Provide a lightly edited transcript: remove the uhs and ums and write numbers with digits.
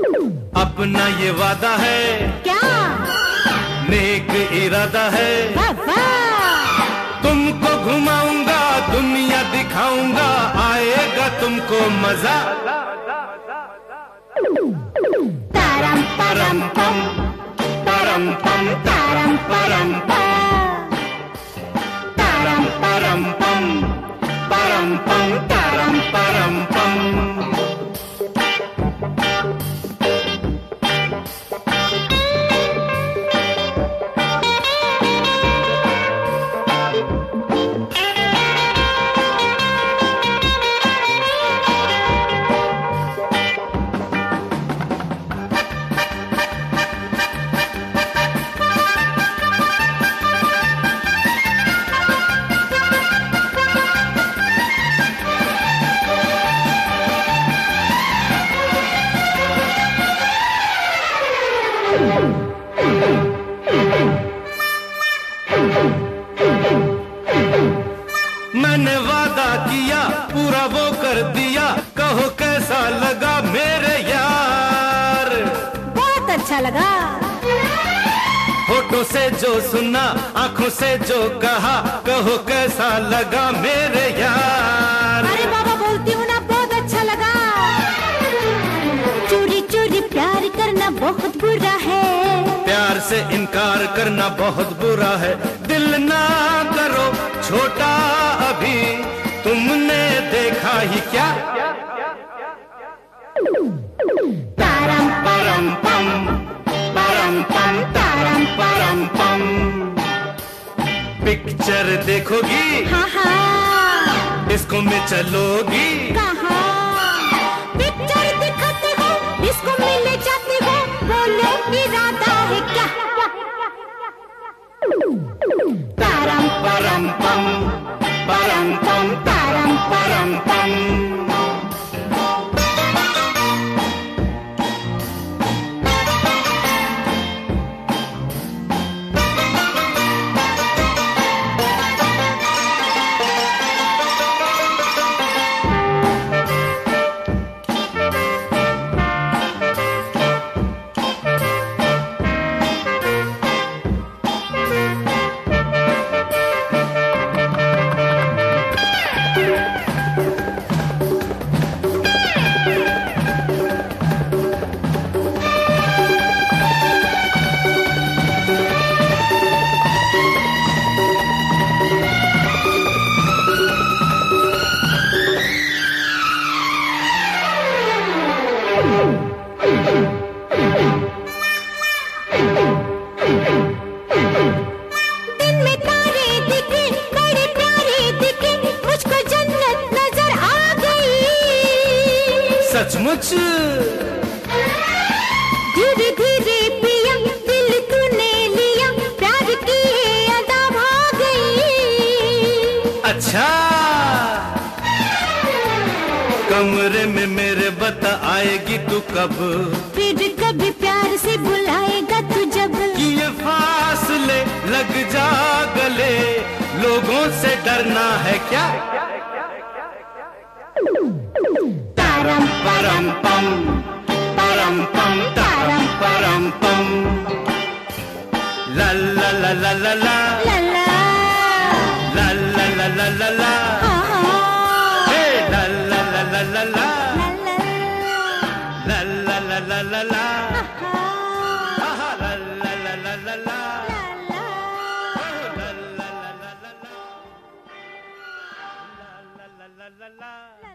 अपना ये वादा है, क्या नेक इरादा है, बाबा तुमको घुमाऊंगा, दुनिया दिखाऊंगा, आएगा तुमको मजा। तारम परम पम परम पम तारम परम पम, तारम परम पम परम पम तारम परम पम। मैंने वादा किया, पूरा वो कर दिया, कहो कैसा लगा मेरे यार। बहुत अच्छा लगा। होठों से जो सुना, आंखों से जो कहा, कहो कैसा लगा मेरे यार। अरे बाबा बोलती हूँ ना, बहुत अच्छा लगा। चोरी चोरी प्यार करना बहुत बुरा है, प्यार से इनकार करना बहुत बुरा है। दिल ना करो छोटा अभी, तुमने देखा ही क्या। तारम परम पम परम पम तारम परम पम। पिक्चर देखोगी, हाँ हाँ डिस्को में चलोगी, कहाँ पिक्चर दिखाते हो, इसको मिले जाते हो, बोलो इरादा है क्या। तारम परम पम परम पम तारम परम पम। दिन में तारे दिखे, बड़े प्यारे दिखे, मुझको जन्नत नजर आ गई। सचमुच धीरे धीरे पिया, दिल तूने लिया, प्यार की ये अदा भाग गई। अच्छा, कमरे में मेरे बता आएगी तू कब, फिर कभी प्यार से बुलाएगा तू जब। ये फासले लग जा गले, लोगों से डरना है क्या। तारम परम पम तारम परम पम। ला ला ला ला ला ला ला ला ला ला ला ला ला ला, हाँ हाँ हे ला ला ला ला ला ला ला ला ला ला ला ला ला, हाँ आहा ला ला ला ला ला ला, ला ला ला ला ला ला ला, ला ला ला ला ला।